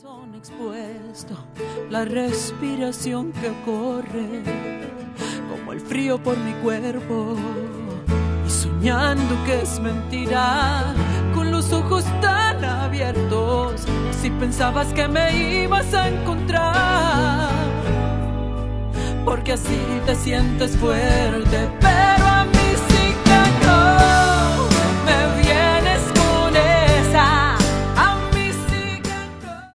corazón expuesto, la respiración que corre como el frío por mi cuerpo, y soñando que es mentira, con los ojos tan abiertos, si pensabas que me ibas a encontrar, porque así te sientes fuerte, pero